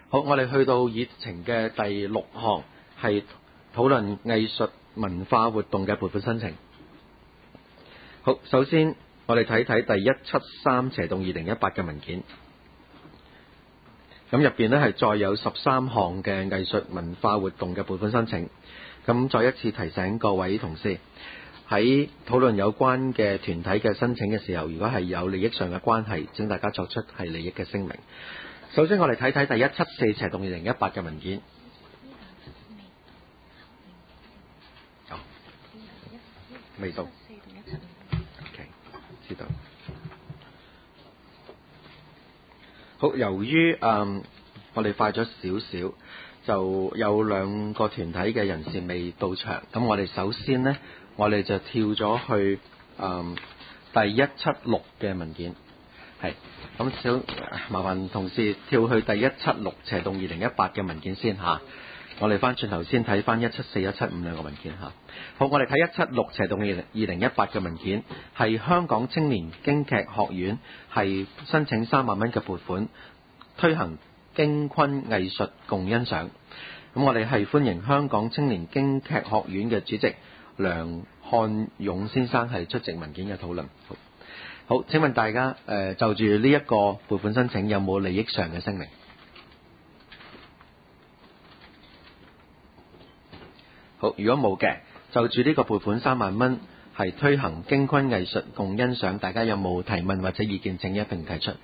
好，我哋去到議程嘅第6項，係討論藝術文化活動嘅撥款申請。好，首先我哋睇睇第173/2018嘅文件。咁入邊呢係再有13項嘅藝術文化活動嘅撥款申請。咁再一次提醒各位同事，喺討論有關嘅團體嘅申請嘅時候，如果係有利益上嘅關係，請大家作出係利益嘅聲明。首先我哋睇睇第174/2018嘅文件。未到。OK， 知道。好，由於我哋快咗少少，就有2個團體嘅人士未到場。咁我哋首先呢，我哋就跳咗去第176嘅文件。係，咁麻煩同事跳去第176/2018嘅文件先嚇。我哋翻轉頭先睇翻174、175兩個文件嚇。好，我哋睇176/2018嘅文件，係香港青年京劇學院係申請3萬蚊嘅撥款，推行京昆藝術共欣賞。咁我哋係歡迎香港青年京劇學院嘅主席梁漢勇先生係出席文件嘅討論。好，請問大家就住呢一個撥款申請有冇利益上嘅聲明？好，如果冇嘅，就住呢個撥款3萬蚊係推行京昆藝術共欣賞，大家有冇提問或者意見？請一併提出。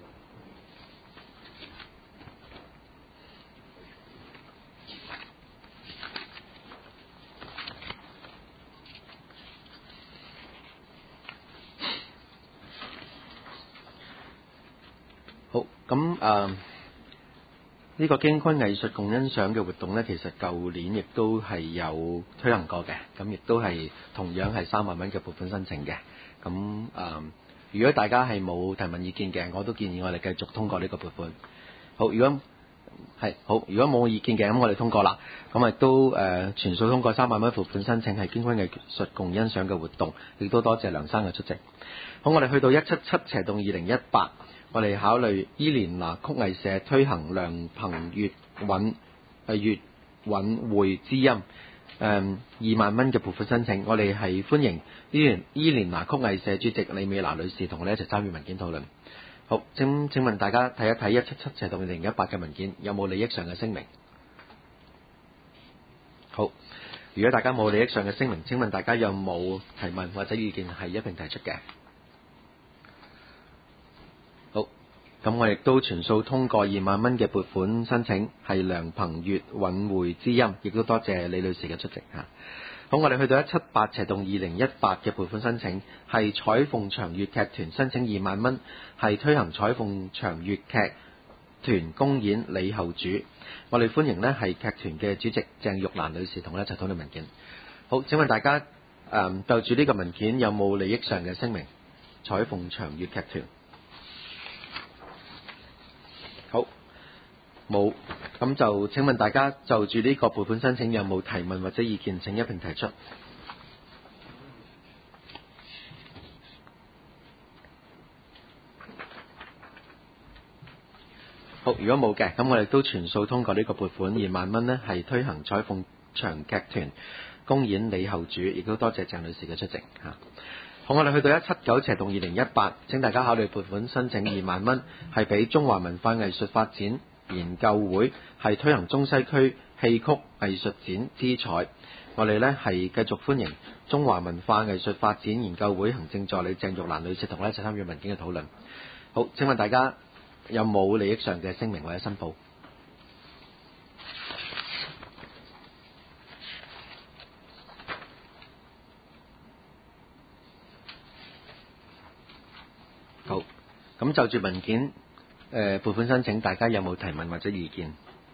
好，咁呢個京昆藝術共欣賞嘅活動呢，其實舊年亦都係有推行過嘅，咁亦都係同樣係3萬蚊嘅撥款申請嘅。咁如果大家係冇提問意見嘅，我都建議我哋繼續通過呢個撥款。好，如果冇意見嘅，咁我哋通過啦。咁亦都全數通過3萬蚊撥款申請係京昆藝術共欣賞嘅活動，亦都多謝梁生嘅出席。好，我哋去到177/2018。我哋考慮伊蓮娜曲藝社推行良朋粵韻會之音2萬蚊嘅撥款申請。我哋係歡迎伊蓮娜曲藝社主席李美娜女士同我哋一齊參與文件討論。好，請問大家睇一睇177/2018嘅文件有冇利益上嘅聲明？好，如果大家冇利益上嘅聲明，請問大家有冇提問或者意見係一併提出嘅？咁我亦都全數通過2萬蚊嘅撥款申請，係良朋粵韻會之音，亦都多謝李女士嘅出席嚇。好，我哋去到178/2018嘅撥款申請，係彩鳳祥粵劇團申請2萬蚊，係推行彩鳳祥粵劇團公演李後主。我哋歡迎呢係劇團嘅主席鄭玉蘭女士同我哋一齊討論文件。好，請問大家就住呢個文件有冇利益上嘅聲明？彩鳳祥粵劇團。好，冇，咁就請問大家就住呢個撥款申請有冇提問或者意見？請一併提出。好，如果冇嘅，咁我哋都全數通過呢個撥款2萬蚊呢係推行彩鳳祥劇團公演李後主，亦都多謝鄭女士嘅出席嚇。好，我哋去到179/2018，請大家考慮撥款申請2萬蚊，係俾中華文化藝術發展研究會係推行中西區戲曲藝術展姿彩。我哋呢係繼續歡迎中華文化藝術發展研究會行政助理鄭玉蘭女士同我一齊參與文件嘅討論。好，請問大家有冇利益上嘅聲明或者申報？好，咁就住文件撥款申請，大家有冇提問或者意見？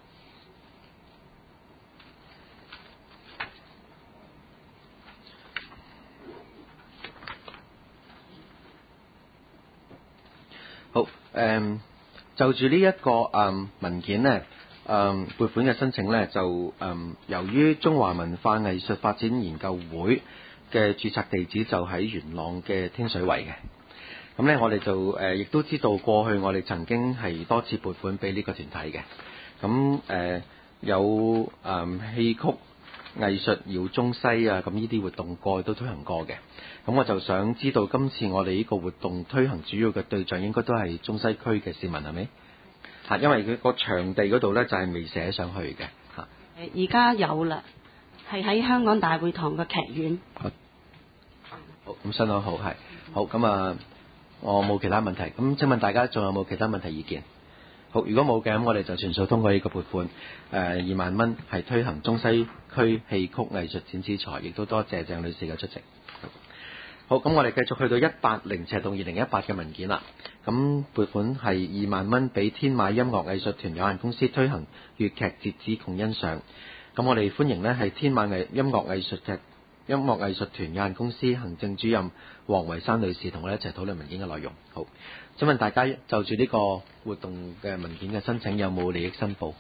好，就住呢一個文件呢，撥款嘅申請呢，就由於中華文化藝術發展研究會嘅註冊地址就喺元朗嘅天水圍嘅。 咁咧，我哋就亦都知道過去我哋曾經係多次撥款俾呢個團體嘅。咁有戲曲藝術饒中西啊，咁呢啲活動過去都推行過嘅。咁我就想知道今次我哋呢個活動推行主要嘅對象應該都係中西區嘅市民係咪？嚇，因為佢個場地嗰度咧就係未寫上去嘅嚇。 而家有啦，係喺香港大會堂嘅劇院。 好，咁相當好，係好咁啊！我冇其他問題，咁請問大家仲有冇其他問題意見？好，如果冇嘅，咁我哋就全數通過呢個撥款，2萬蚊係推行中西區戲曲藝術展示財，亦都多謝鄭女士嘅出席。好，咁我哋繼續去到180/2018嘅文件啦。咁撥款係2萬蚊俾天馬音樂藝術團有限公司推行粵劇折子共欣賞。咁我哋歡迎呢係天馬音樂藝術團有限公司行政主任黃維珊女士同我哋一齊討論文件嘅內容。好，請問大家就住呢個活動嘅文件嘅申請有冇利益申報？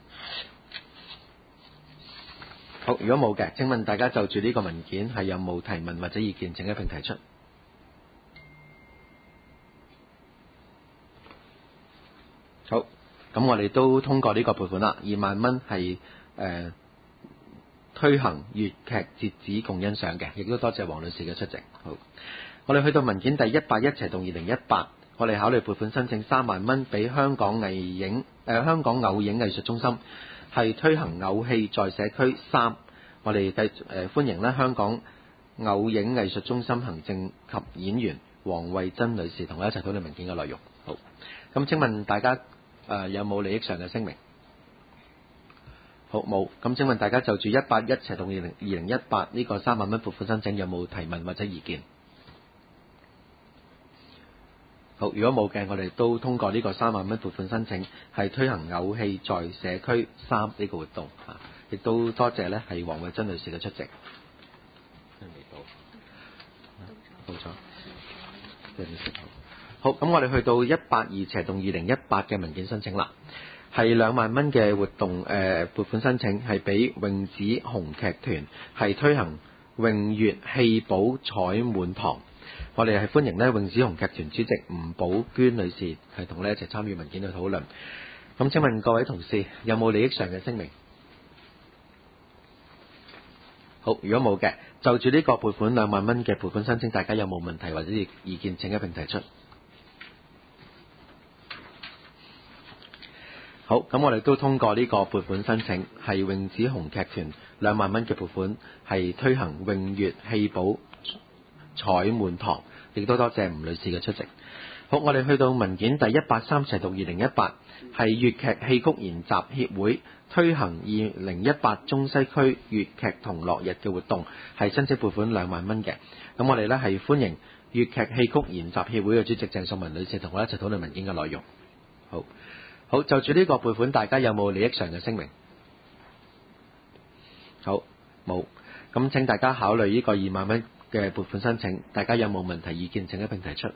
好，如果冇嘅，請問大家就住呢個文件係有冇提問或者意見，請一並提出。好，咁我哋都通過呢個撥款啦，2萬蚊係推行粵劇折子共欣賞嘅，亦都多謝黃女士嘅出席。好，我哋去到文件第181/2018，我哋考慮撥款申請3萬蚊俾香港偶影藝術中心，係推行偶戲在社區3。我哋歡迎咧香港偶影藝術中心行政及演員黃慧珍女士同我一齊討論文件嘅內容。好，咁請問大家有冇利益上嘅聲明？好，冇。咁請問大家就住181/2018呢個3萬蚊撥款申請有冇提問或者意見？好，如果冇嘅，我哋都通過呢個3萬蚊撥款申請，係推行偶戲在社區3呢個活動嚇，亦都多謝呢係黃慧珍女士嘅出席。冇錯。好，咁我哋去到182/2018嘅文件申請啦。係2萬蚊嘅活動撥款申請，係俾詠子紅劇團係推行詠月戲寶彩滿堂。我哋係歡迎呢詠子紅劇團主席吳寶娟女士係同我哋一齊參與文件嘅討論。咁請問各位同事有冇利益上嘅聲明？好，如果冇嘅，就住呢個撥款2萬蚊嘅撥款申請，大家有冇問題或者意見，請一並提出。好，咁我哋都通過呢個撥款申請，係詠子紅劇團2萬蚊嘅撥款，係推行詠月戲寶彩滿堂，亦都多謝吳女士嘅出席。好，我哋去到文件第183/2018，係粵劇戲曲研習協會推行2018中西區粵劇同樂日嘅活動，係申請撥款2萬蚊嘅。咁我哋呢係歡迎粵劇戲曲研習協會嘅主席鄭淑文女士同我一齊討論文件嘅內容。好，就住呢個撥款，大家有冇利益上嘅聲明？好，冇。咁請大家考慮呢個2萬蚊嘅撥款申請，大家有冇問題意見，請一並提出。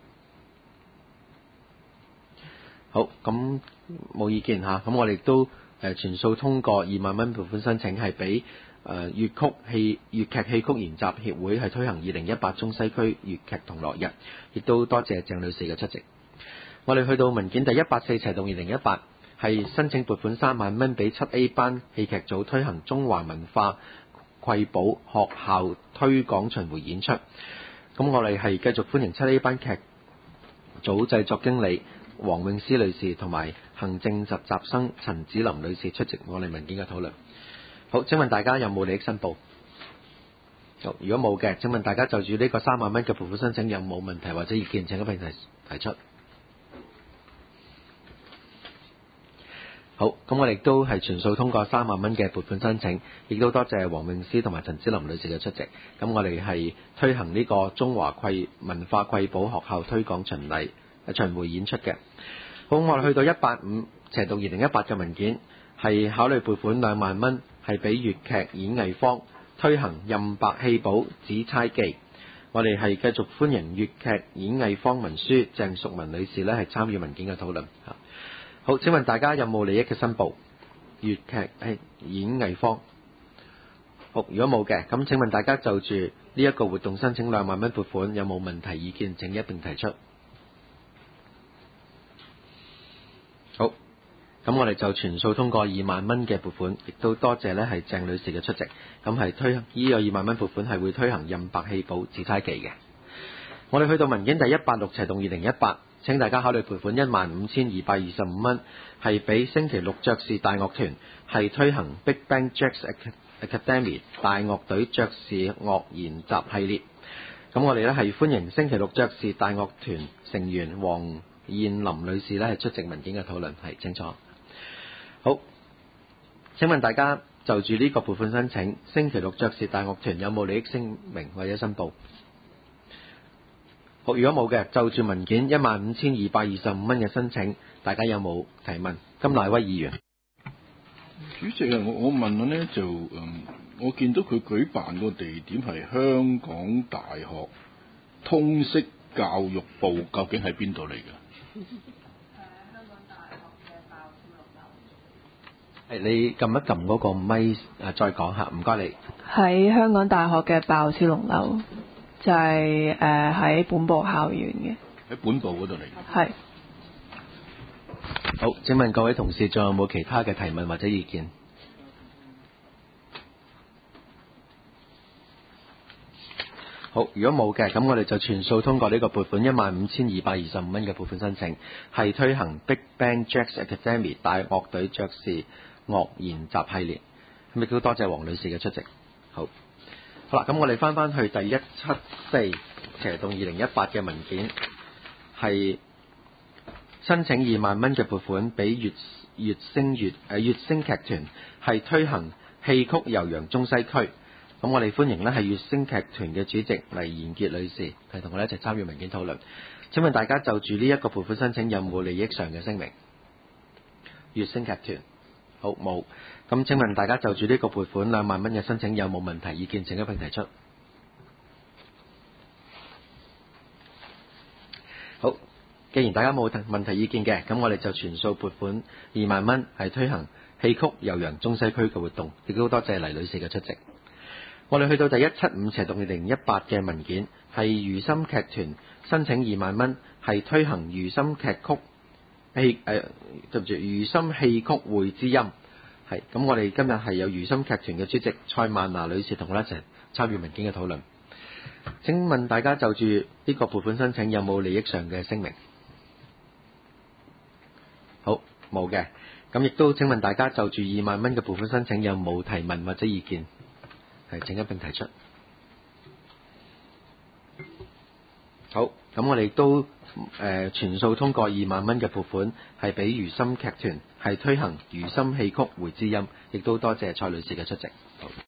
好，咁冇意見嚇，咁我哋都全數通過2萬蚊撥款申請，係俾粵劇戲曲研習協會係推行2018中西區粵劇同樂日，亦都多謝鄭女士嘅出席。我哋去到文件第184/2018，係申請撥款3萬蚊俾7A 班戲劇組推行中華文化瑰寶學校推廣巡迴演出。咁我哋係繼續歡迎7A 班劇組製作經理黃詠詩女士同埋行政實習生陳子琳女士出席我哋文件嘅討論。好，請問大家有冇利益申報？好，如果冇嘅，請問大家就住呢個3萬蚊嘅撥款申請有冇問題或者意見，請一並提出。好，咁我哋都係全數通過3萬蚊嘅撥款申請，亦都多謝黃詠詩同埋陳子琳女士嘅出席。咁我哋係推行呢個中華文化瑰寶學校推廣巡迴演出嘅。好，我哋去到185/2018嘅文件，係考慮撥款2萬蚊，係俾粵劇演藝坊推行任白戲寶紫釵記。我哋係繼續歡迎粵劇演藝坊文書鄭淑文女士呢係參與文件嘅討論。好，請問大家有冇利益嘅申報？粵劇演藝坊。好，如果冇嘅，咁請問大家就住呢一個活動申請2萬蚊撥款，有冇問題意見，請一並提出。 咁我哋就全數通過2萬蚊嘅撥款，亦都多謝呢係鄭女士嘅出席。咁係推呢個2萬蚊撥款係會推行任白氣寶自差記嘅。我哋去到文件第186斜洞2018，請大家考慮撥款15,225蚊，係俾星期六爵士大樂團係推行 Big Bang Jazz Academy 大樂隊爵士樂研習系列。咁我哋呢係歡迎星期六爵士大樂團成員黃燕林女士呢係出席文件嘅討論，係清楚。好，請問大家就住呢個撥款申請，星期六爵士大樂團有冇利益聲明或者申報？好，如果冇嘅，就住文件15,225蚊嘅申請，大家有冇提問？甘乃威議員。 主席啊，我問呢就我見到佢舉辦個地點係香港大學通識教育部，究竟喺邊度嚟㗎？ 香港大學嘅爆笑龍樓。 你撳一撳嗰個咪，再講下，唔該你。 喺香港大學嘅爆笑龍樓，就係喺本部校園嘅。 喺本部嗰度嚟嘅。 係。 好，請問各位同事仲有冇其他嘅提問或者意見？好，如果冇嘅，咁我哋就全數通過呢個撥款15,225蚊嘅撥款申請，係推行 Big Bang Jazz Academy 大樂隊爵士樂研習系列。咁亦都多謝黃女士嘅出席。好啦，咁我哋翻去第174斜洞2018嘅文件，係申請2萬蚊嘅撥款俾粵聲劇團係推行戲曲悠揚中西區。咁我哋歡迎呢係粵聲劇團嘅主席黎賢傑女士係同我哋一齊參與文件討論。請問大家就住呢一個撥款申請有冇利益上嘅聲明？粵聲劇團，好，冇。咁請問大家就住呢個撥款2萬蚊嘅申請有冇問題意見？請一並提出。好，既然大家冇問題意見嘅，咁我哋就全數撥款2萬蚊係推行戲曲悠揚中西區嘅活動，亦都多謝黎女士嘅出席。我哋去到第175斜洞2018嘅文件，係餘心劇團申請2萬蚊，係推行餘心餘心戲曲會之音。係咁，我哋今日係有餘心劇團嘅主席蔡曼娜女士同我哋一齊參與文件嘅討論。請問大家就住呢個撥款申請有冇利益上嘅聲明？好，冇嘅。咁亦都請問大家就住2萬蚊嘅撥款申請有冇提問或者意見？係，請一並提出。好，咁我哋都全數通過2萬蚊嘅撥款，係俾餘心劇團係推行餘心戲曲會之音，亦都多謝蔡女士嘅出席。好。